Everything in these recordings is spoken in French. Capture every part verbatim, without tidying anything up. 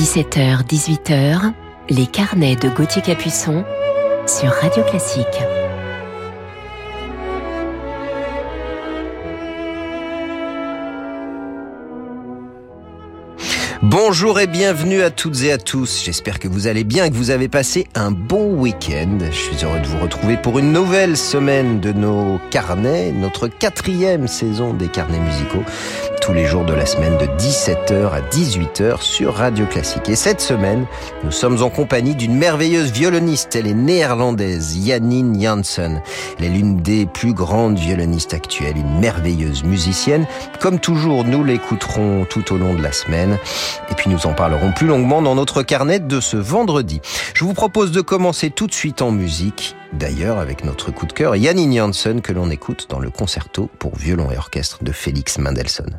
dix-sept heures dix-huit heures, les carnets de Gauthier Capuçon sur Radio Classique. Bonjour et bienvenue à toutes et à tous. J'espère que vous allez bien et que vous avez passé un bon week-end. Je suis heureux de vous retrouver pour une nouvelle semaine de nos carnets, notre quatrième saison des carnets musicaux, tous les jours de la semaine de dix-sept heures à dix-huit heures sur Radio Classique. Et cette semaine, nous sommes en compagnie d'une merveilleuse violoniste. Elle est néerlandaise, Janine Jansen. Elle est l'une des plus grandes violonistes actuelles, une merveilleuse musicienne. Comme toujours, nous l'écouterons tout au long de la semaine. Et puis nous en parlerons plus longuement dans notre carnet de ce vendredi. Je vous propose de commencer tout de suite en musique, d'ailleurs avec notre coup de cœur, Janine Jansen, que l'on écoute dans le concerto pour violon et orchestre de Félix Mendelssohn.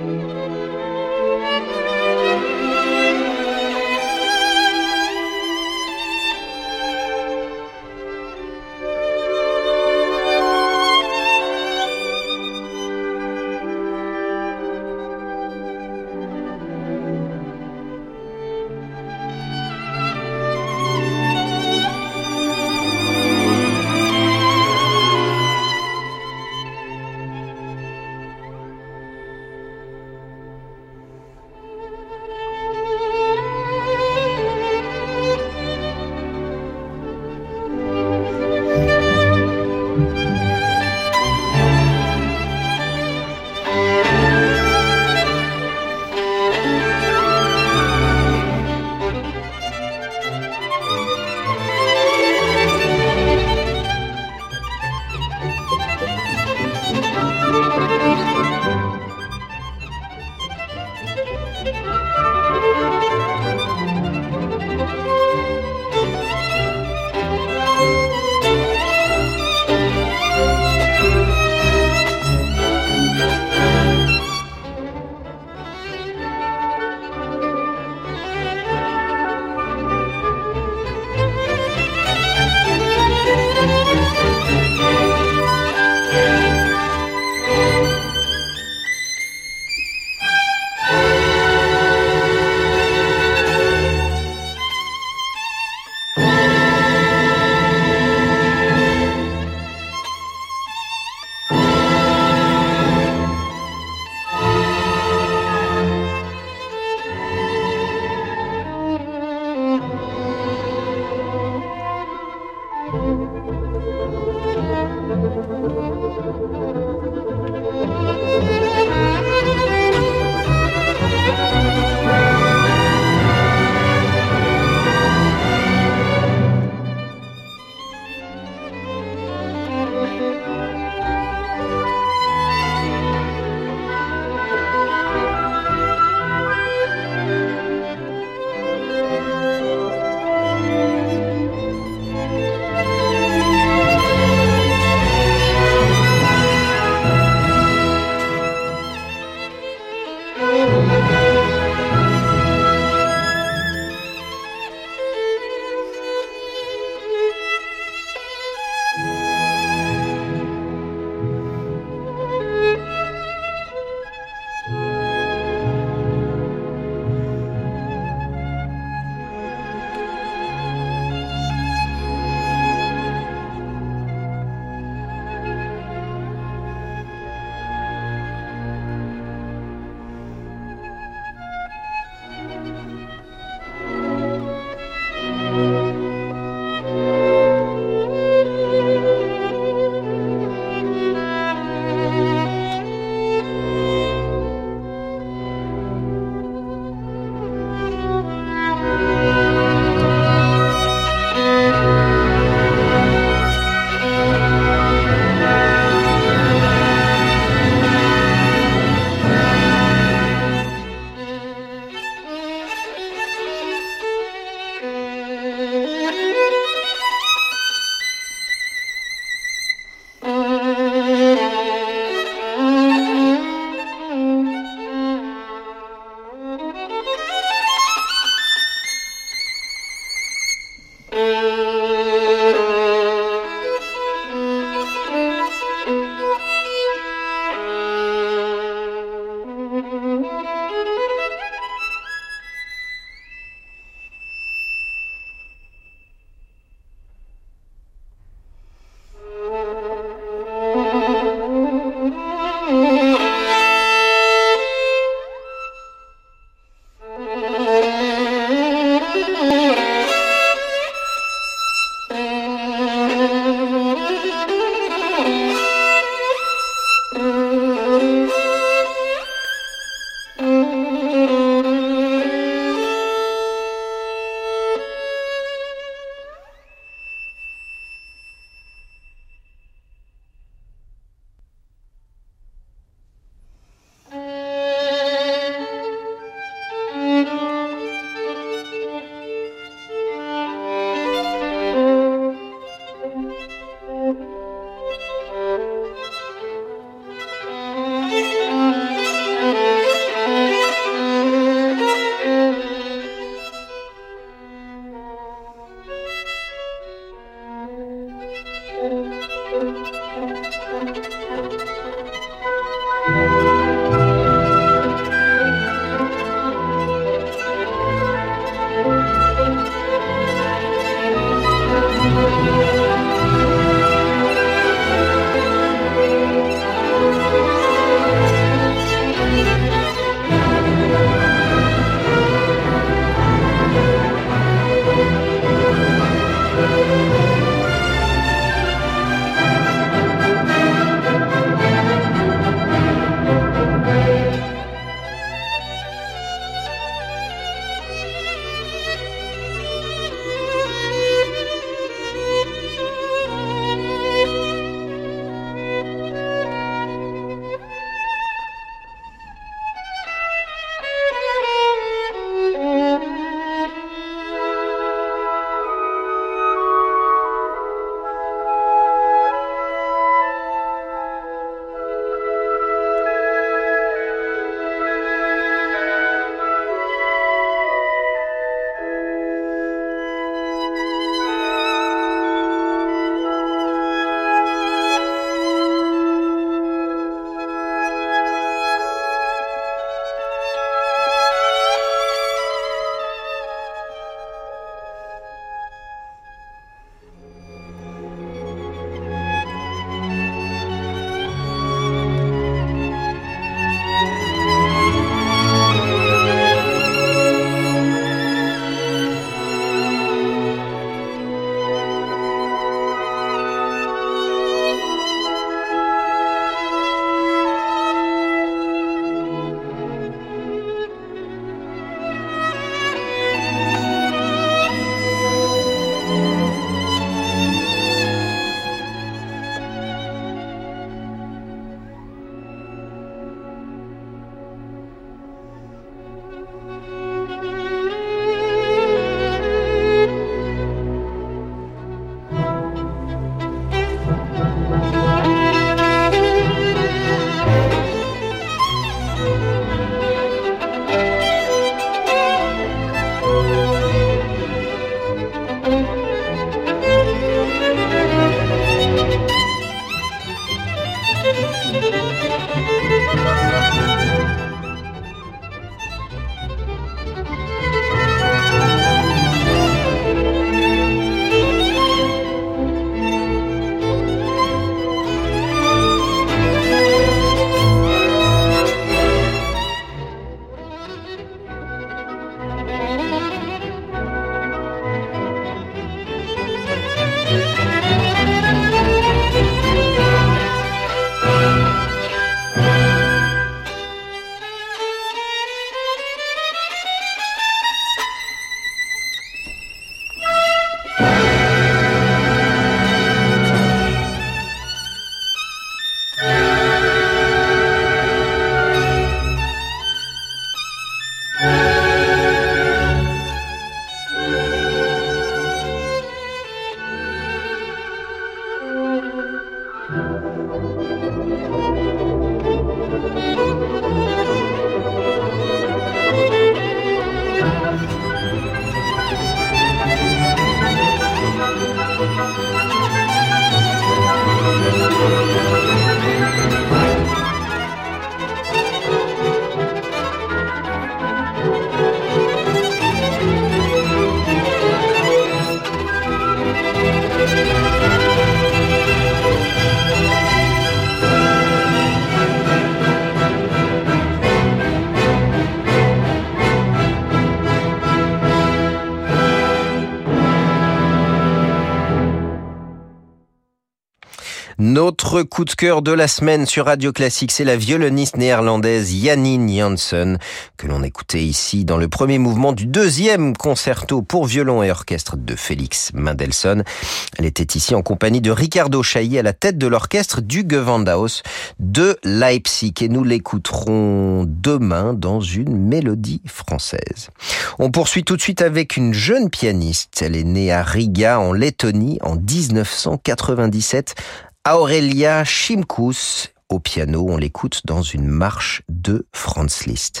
Notre coup de cœur de la semaine sur Radio Classique, c'est la violoniste néerlandaise Janine Janssen, que l'on écoutait ici dans le premier mouvement du deuxième concerto pour violon et orchestre de Félix Mendelssohn. Elle était ici en compagnie de Ricardo Chailly à la tête de l'orchestre du Gewandhaus de Leipzig, et nous l'écouterons demain dans une mélodie française. On poursuit tout de suite avec une jeune pianiste. Elle est née à Riga en Lettonie en dix-neuf cent quatre-vingt-dix-sept. Aurelia Šimkus au piano, on l'écoute dans une marche de Franz Liszt.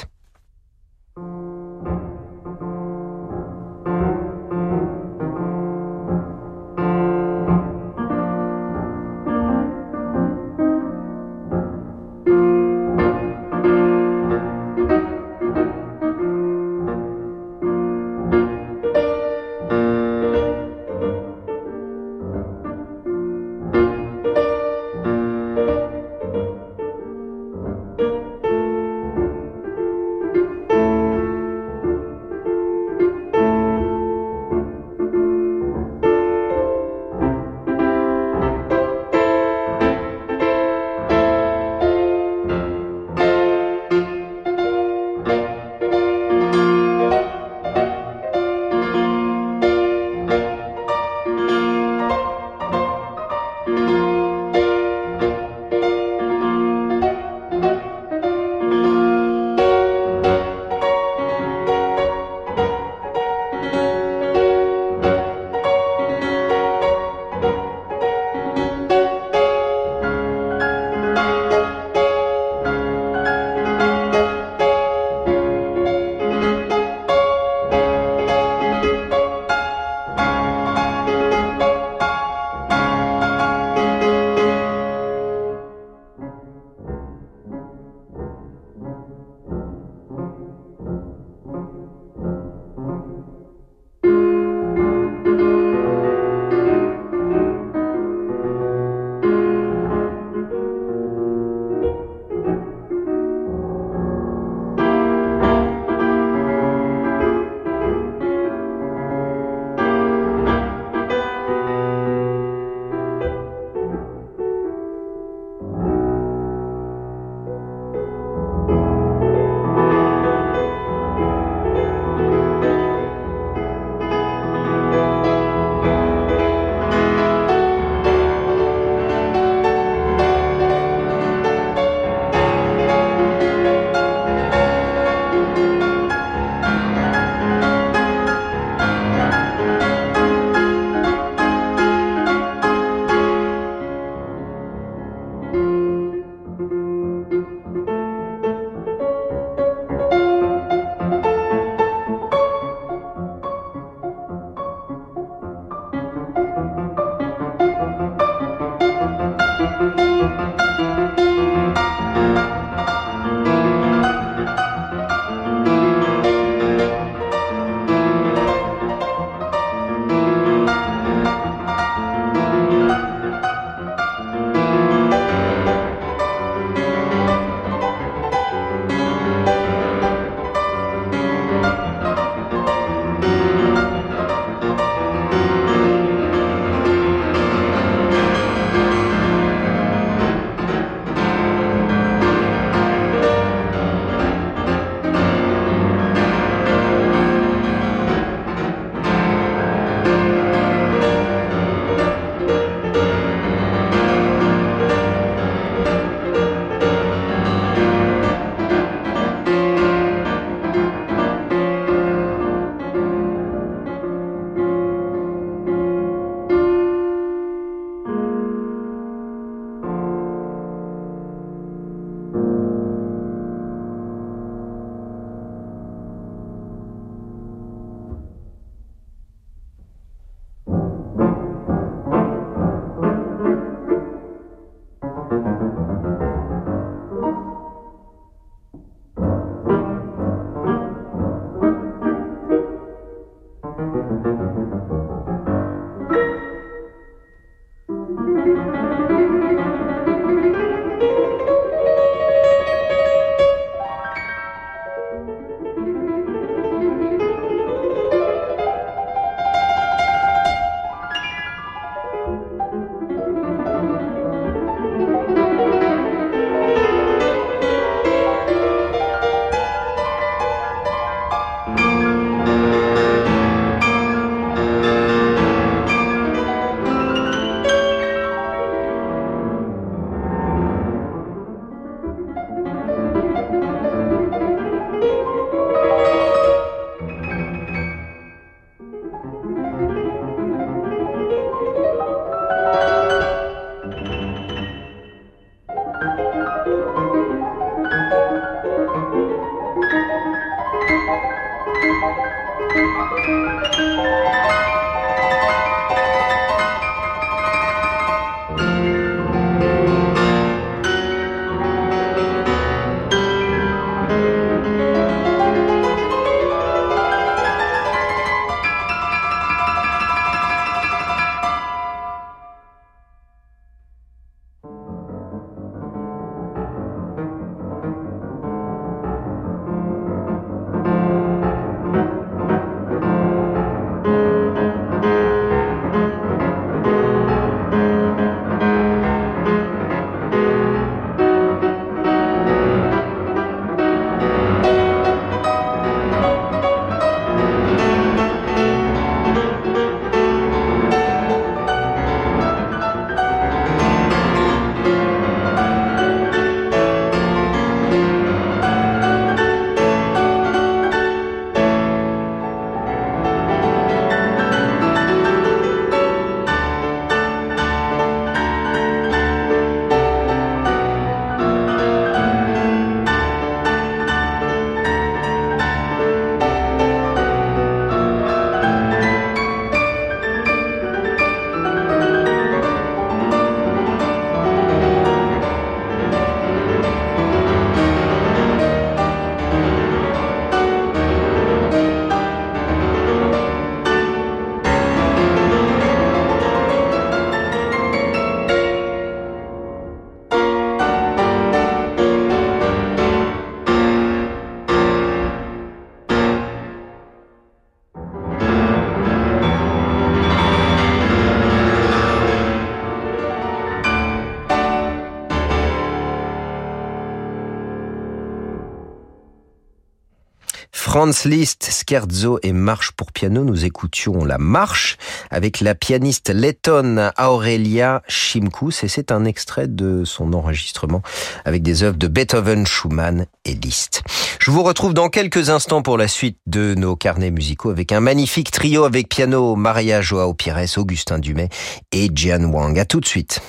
Franz Liszt, Scherzo et Marche pour piano. Nous écoutions la marche avec la pianiste lettonne Aurelia Šimkus et c'est un extrait de son enregistrement avec des œuvres de Beethoven, Schumann et Liszt. Je vous retrouve dans quelques instants pour la suite de nos carnets musicaux avec un magnifique trio avec piano, Maria Joao Pires, Augustin Dumay et Jian Wang. À tout de suite.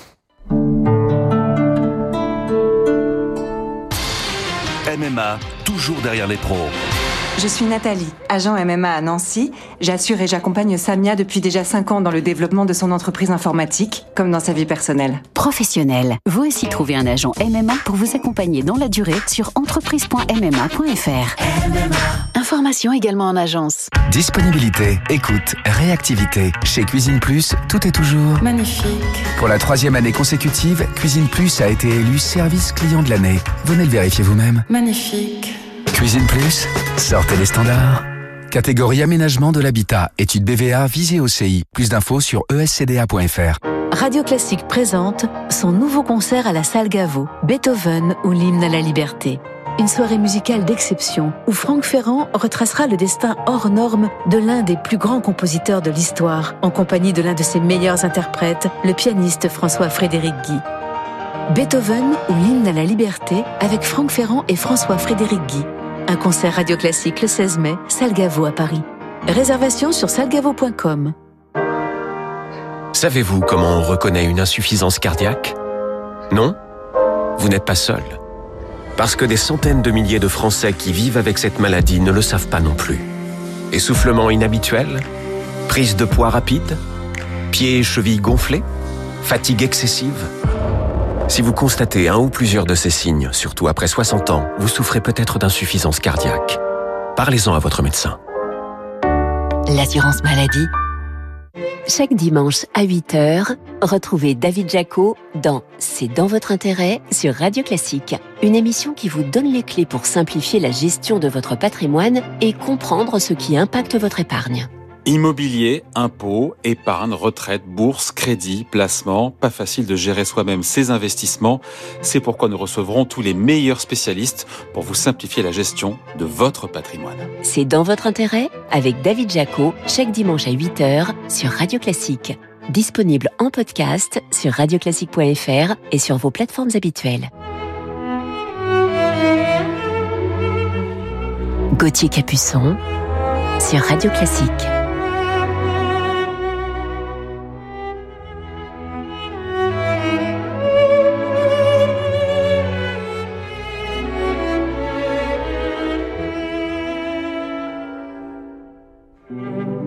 M M A, toujours derrière les pros. Je suis Nathalie, agent M M A à Nancy. J'assure et j'accompagne Samia depuis déjà cinq ans dans le développement de son entreprise informatique, comme dans sa vie personnelle. Professionnel. Vous aussi trouvez un agent M M A pour vous accompagner dans la durée sur entreprise point m m a point f r. Information également en agence. Disponibilité, écoute, réactivité. Chez Cuisine Plus, tout est toujours magnifique. Pour la troisième année consécutive, Cuisine Plus a été élu service client de l'année. Venez le vérifier vous-même. Magnifique. Cuisine Plus, sortez les standards. Catégorie aménagement de l'habitat, étude B V A visée au C I. Plus d'infos sur e s c d a point f r. Radio Classique présente son nouveau concert à la Salle Gaveau, Beethoven ou l'hymne à la liberté. Une soirée musicale d'exception où Franck Ferrand retracera le destin hors norme de l'un des plus grands compositeurs de l'histoire, en compagnie de l'un de ses meilleurs interprètes, le pianiste François-Frédéric Guy. Beethoven ou l'hymne à la liberté avec Franck Ferrand et François-Frédéric Guy. Un concert Radio Classique le seize mai, Salle Gaveau à Paris. Réservation sur salgavo point com. Savez-vous comment on reconnaît une insuffisance cardiaque ? Non ? Vous n'êtes pas seul. Parce que des centaines de milliers de Français qui vivent avec cette maladie ne le savent pas non plus. Essoufflement inhabituel ? Prise de poids rapide ? Pieds et chevilles gonflés ? Fatigue excessive ? Si vous constatez un ou plusieurs de ces signes, surtout après soixante ans, vous souffrez peut-être d'insuffisance cardiaque. Parlez-en à votre médecin. L'assurance maladie. Chaque dimanche à huit heures, retrouvez David Jaco dans C'est dans votre intérêt sur Radio Classique. Une émission qui vous donne les clés pour simplifier la gestion de votre patrimoine et comprendre ce qui impacte votre épargne. Immobilier, impôts, épargne, retraite, bourse, crédit, placement, pas facile de gérer soi-même ses investissements. C'est pourquoi nous recevrons tous les meilleurs spécialistes pour vous simplifier la gestion de votre patrimoine. C'est dans votre intérêt avec David Jaco, chaque dimanche à huit heures sur Radio Classique. Disponible en podcast sur radio classique point f r et sur vos plateformes habituelles. Gauthier Capuçon sur Radio Classique. Thank you.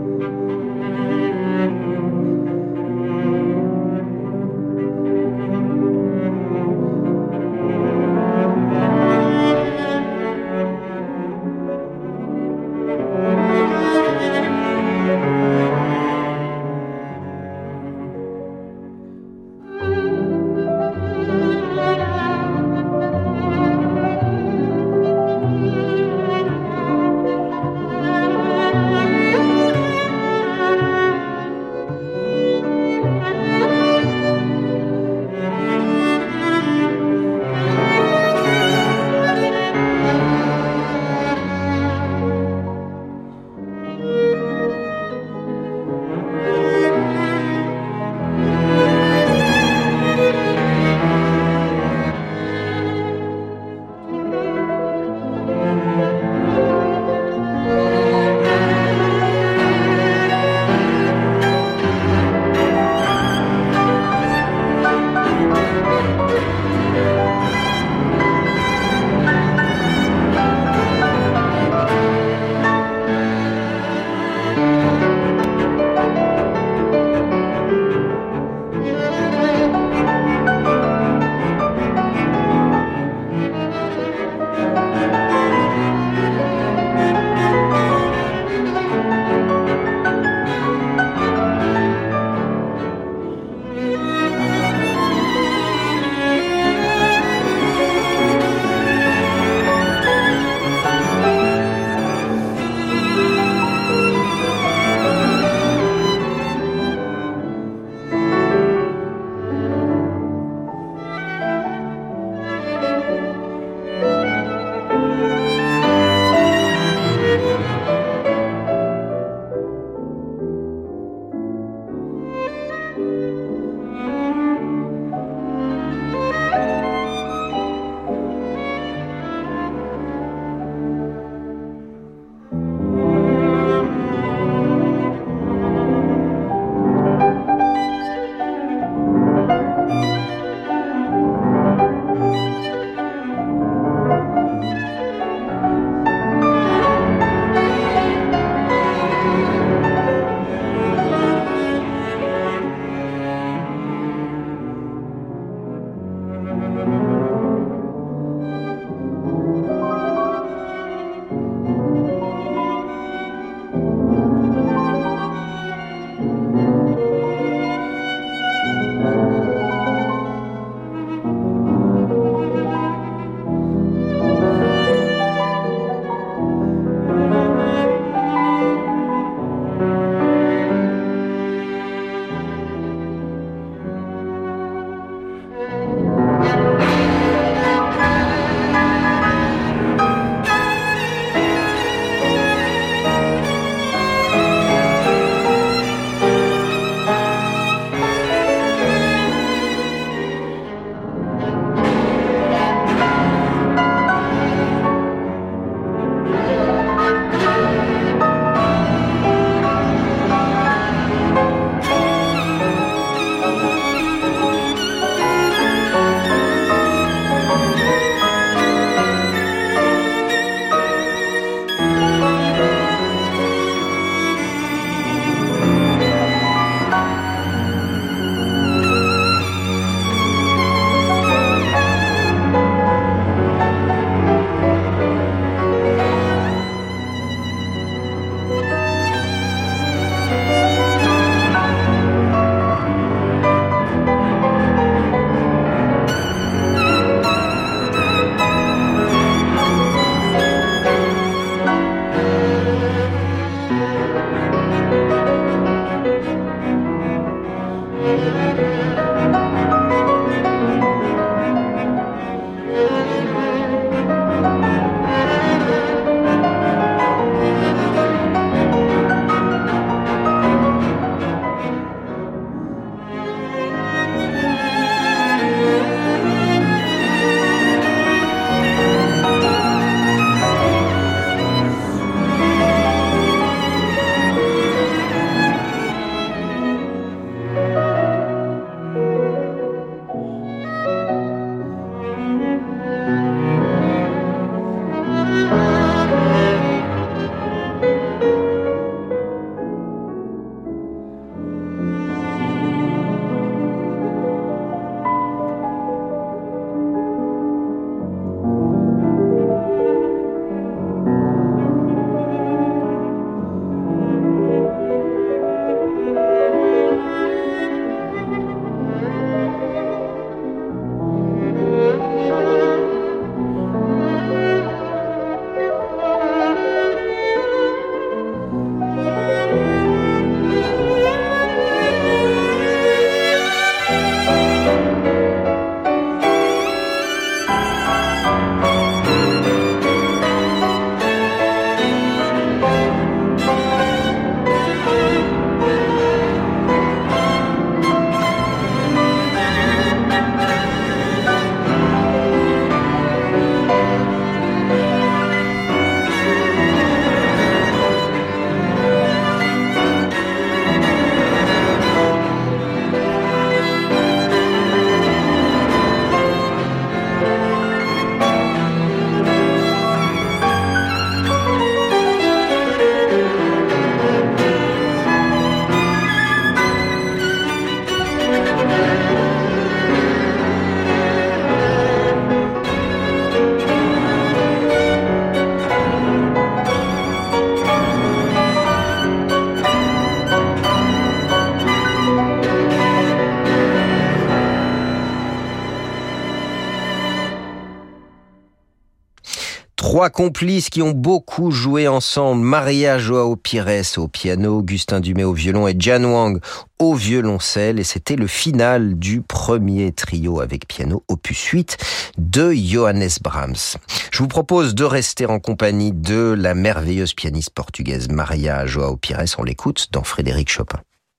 Trois complices qui ont beaucoup joué ensemble. Maria Joao Pires au piano, Augustin Dumay au violon et Jian Wang au violoncelle. Et c'était le final du premier trio avec piano opus huit de Johannes Brahms. Je vous propose de rester en compagnie de la merveilleuse pianiste portugaise Maria Joao Pires. On l'écoute dans Frédéric Chopin.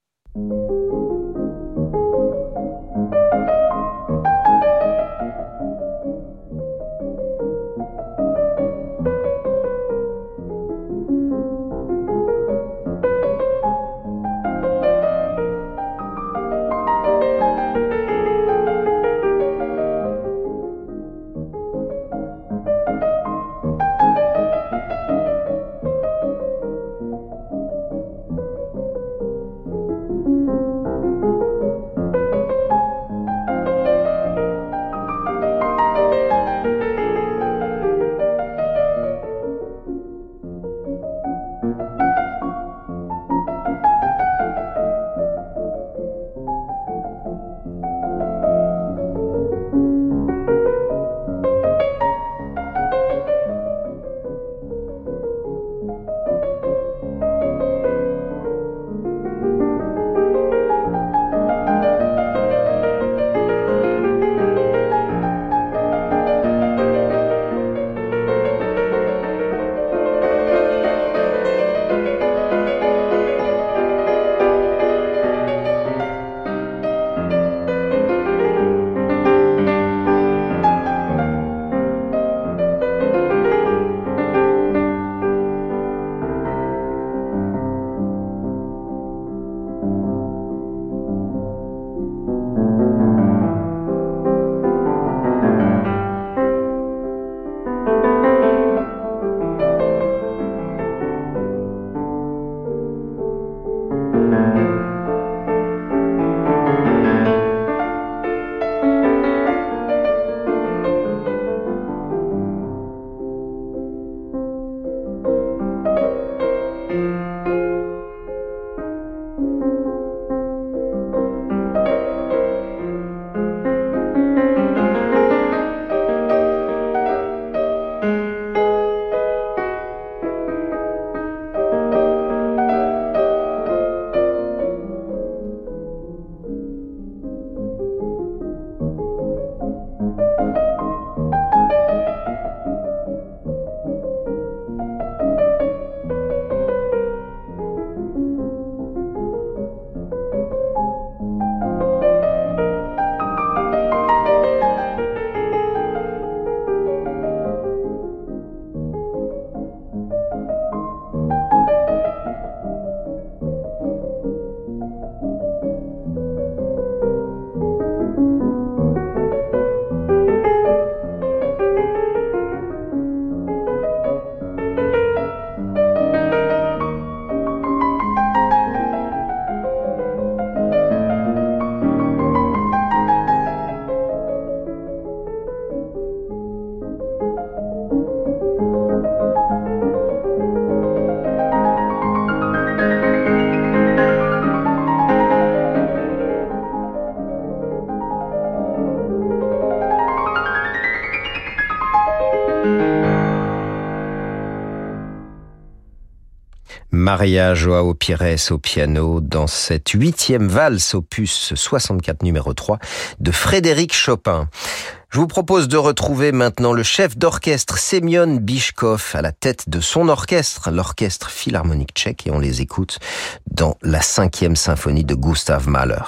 Maria Joao Pires au piano dans cette huitième valse opus soixante-quatre numéro trois de Frédéric Chopin. Je vous propose de retrouver maintenant le chef d'orchestre Semyon Bychkov à la tête de son orchestre, l'orchestre philharmonique tchèque, et on les écoute dans la cinquième symphonie de Gustav Mahler.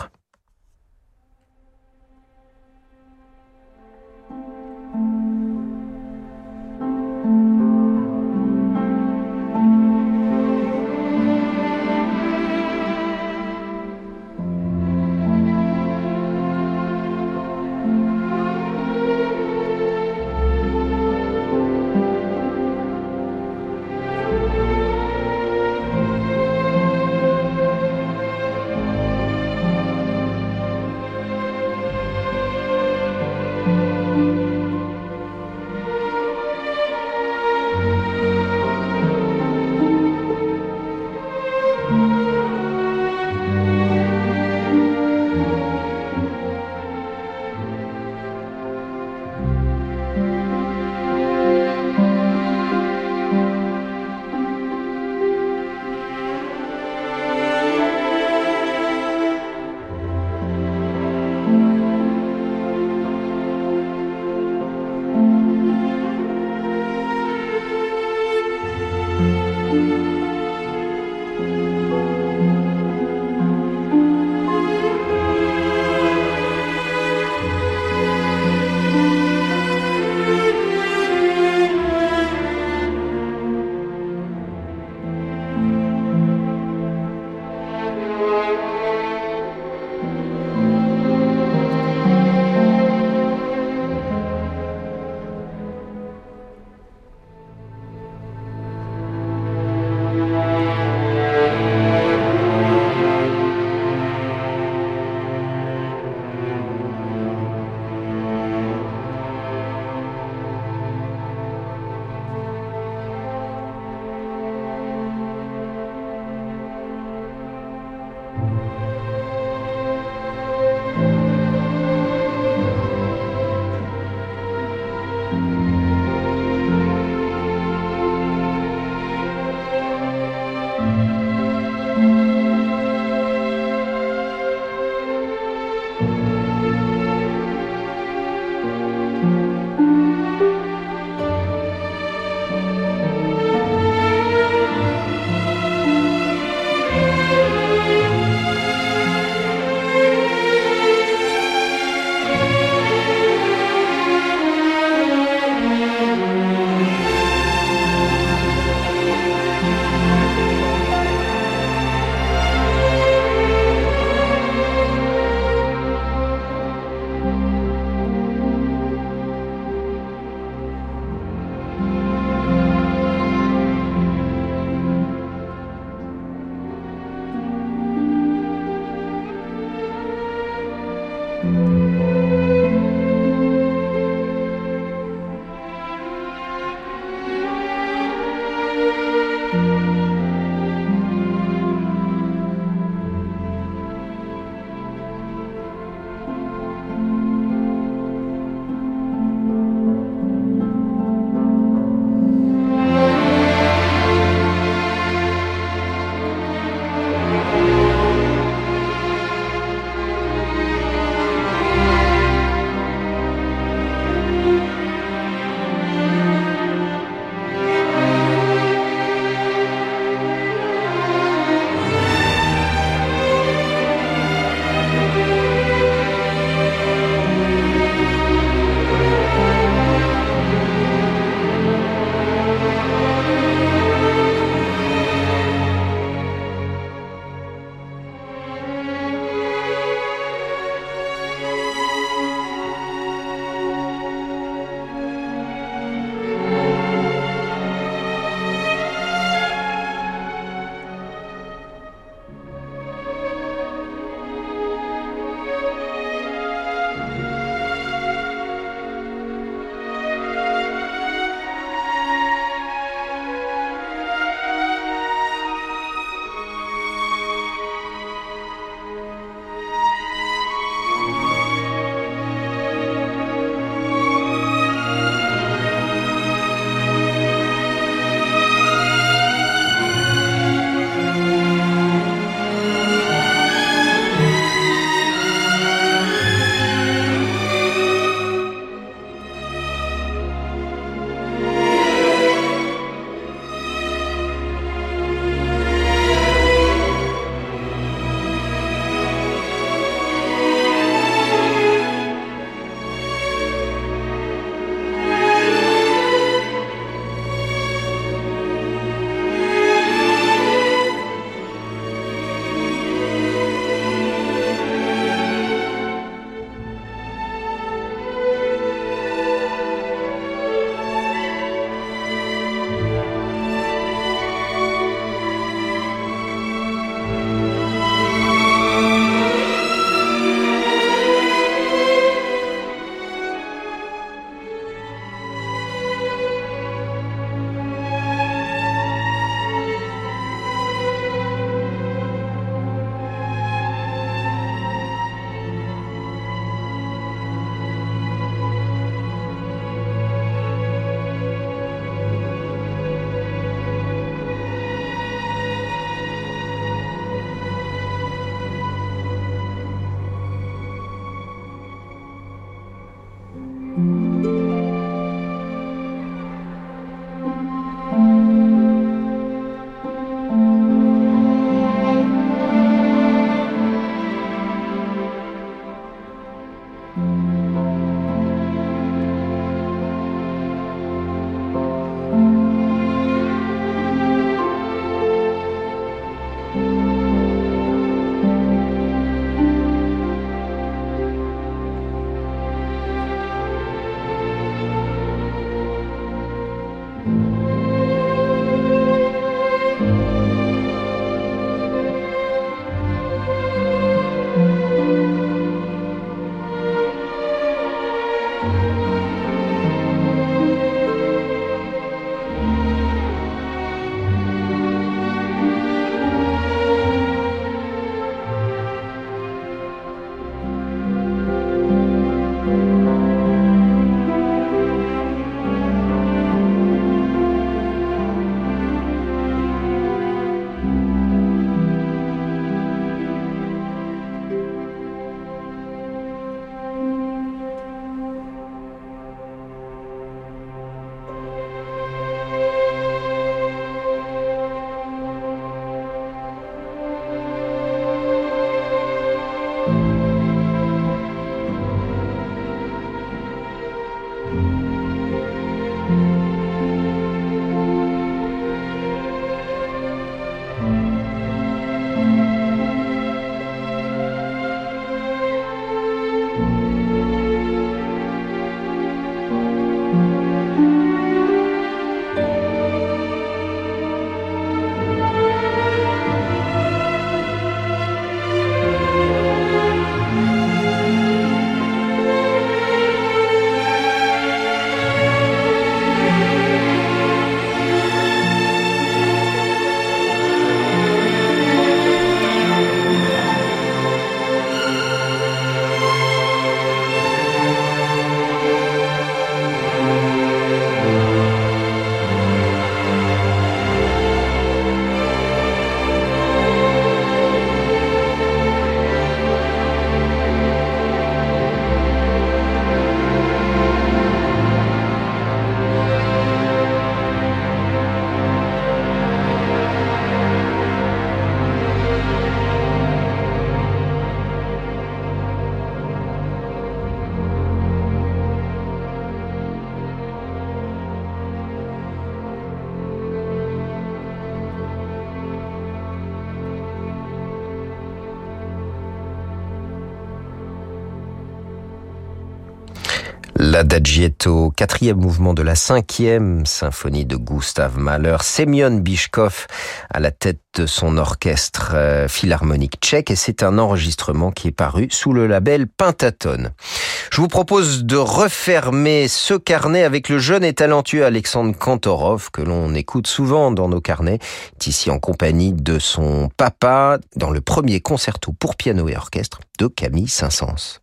L'Adagietto, quatrième mouvement de la cinquième symphonie de Gustav Mahler, Semyon Bychkov à la tête de son orchestre euh, philharmonique tchèque, et c'est un enregistrement qui est paru sous le label Pentatone. Je vous propose de refermer ce carnet avec le jeune et talentueux Alexandre Kantorov, que l'on écoute souvent dans nos carnets, ici en compagnie de son papa, dans le premier concerto pour piano et orchestre de Camille Saint-Saëns.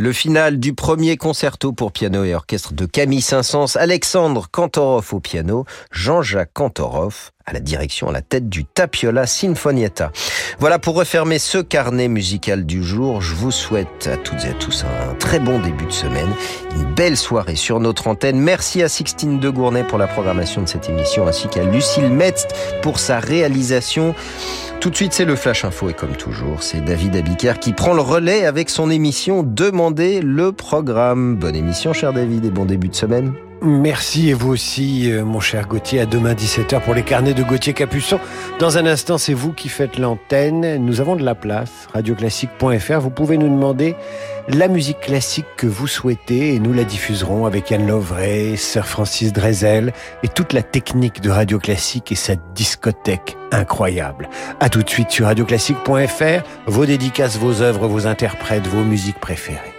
Le final du premier concerto pour piano et orchestre de Camille Saint-Saëns, Alexandre Kantorov au piano, Jean-Jacques Kantorov à la direction, à la tête du Tapiola Sinfonietta. Voilà pour refermer ce carnet musical du jour. Je vous souhaite à toutes et à tous un très bon début de semaine, une belle soirée sur notre antenne. Merci à Sixtine de Gournay pour la programmation de cette émission, ainsi qu'à Lucille Metz pour sa réalisation. Tout de suite, c'est le Flash Info et comme toujours, c'est David Abiker qui prend le relais avec son émission Demandez le programme. Bonne émission, cher David, et bon début de semaine. Merci, et vous aussi, mon cher Gauthier. À demain dix-sept heures pour les carnets de Gauthier Capuçon. Dans un instant, c'est vous qui faites l'antenne. Nous avons de la place. radio classique point f r. Vous pouvez nous demander la musique classique que vous souhaitez et nous la diffuserons avec Yann Lovray, Sir Francis Drezel et toute la technique de Radio Classique et sa discothèque incroyable. À tout de suite sur radio classique point f r. Vos dédicaces, vos œuvres, vos interprètes, vos musiques préférées.